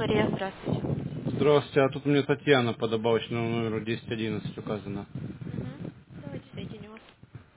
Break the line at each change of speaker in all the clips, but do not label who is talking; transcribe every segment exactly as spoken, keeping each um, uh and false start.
Мария, здравствуйте.
Здравствуйте, а тут у меня Татьяна по добавочному номеру десять одиннадцать указана.
Угу. Давайте соединю вас.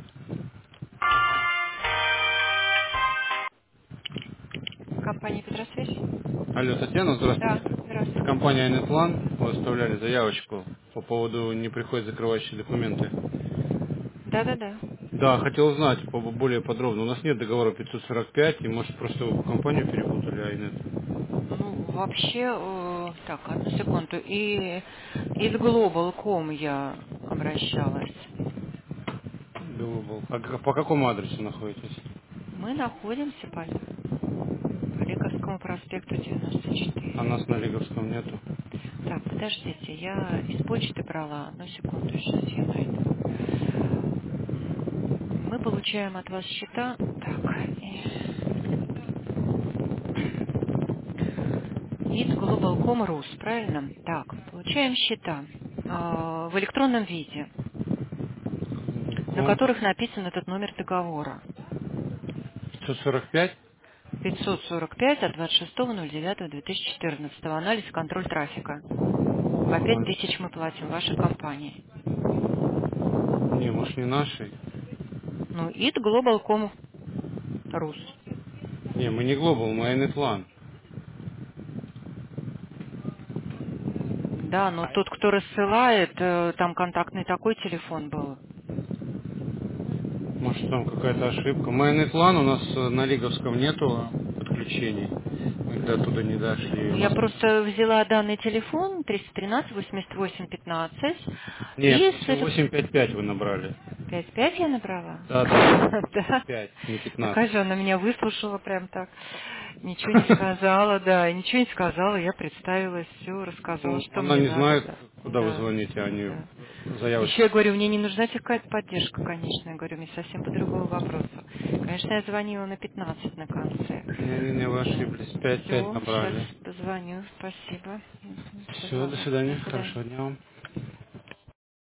Компания Петросвязь?
Алло, Татьяна,
Да,
здравствуйте. Это
здравствуйте.
компания Netplan. Вы оставляли заявочку по поводу не приходят закрывающие документы.
Да-да-да.
Да, хотел узнать по- более подробно. У нас нет договора пятьсот сорок пять, и может просто вы компанию перепутали, а и нет.
Ну, вообще, э, так, одну секунду. И из Global точка ком я обращалась.
Global. А к- по какому адресу находитесь?
Мы находимся по, по Лиговскому проспекту девяносто
А
четыре.
нас на Лиговском нету.
Так, подождите, я из почты брала. Одну секунду, сейчас я найду. Мы получаем от вас счета. Так, из Global точка ком Рус, правильно? Так, получаем счета э, в электронном виде, на
Ком
которых написан этот номер договора.
пятьсот сорок пять?
пятьсот сорок пять от двадцать шестого ноль девятого две тысячи четырнадцатого. Анализ и контроль трафика. По пять тысяч мы платим вашей компании.
Не, может не нашей.
Ну, ит Global точка ком Рус.
Не, мы не Global, мы Netplan.
Да, но тот, кто рассылает, э, там контактный такой телефон был.
Может, там какая-то ошибка. Майонетлан у нас э, на Лиговском нету подключений. Мы до туда не дошли.
Ну,
У
я
нас...
просто взяла данный телефон триста тринадцать восемьдесят восемь пятнадцать
Нет,
и
лучше
с
восемь пять пять вы набрали.
пять пять я набрала?
Да, да.
Да.
пять, не
Какая
пятнадцать.
же она меня выслушала прям так. Ничего не сказала, да, ничего не сказала, я представилась, все, рассказала,
Ну,
что
она
мне
не
надо,
знает,
да.
куда вы
Да,
звоните, они
да. Еще
заявочку.
я говорю, мне не нужна тебе какая-то поддержка, конечно. Я говорю, мне совсем по другому вопросу. Конечно, я звонила на пятнадцать на конце.
Не-не-не, вы ошиблись. пять пять
Все, сейчас
набрали.
позвоню. Спасибо. Мгм,
Все, до
позвоню. До
свидания.
свидания.
Хорошего дня вам.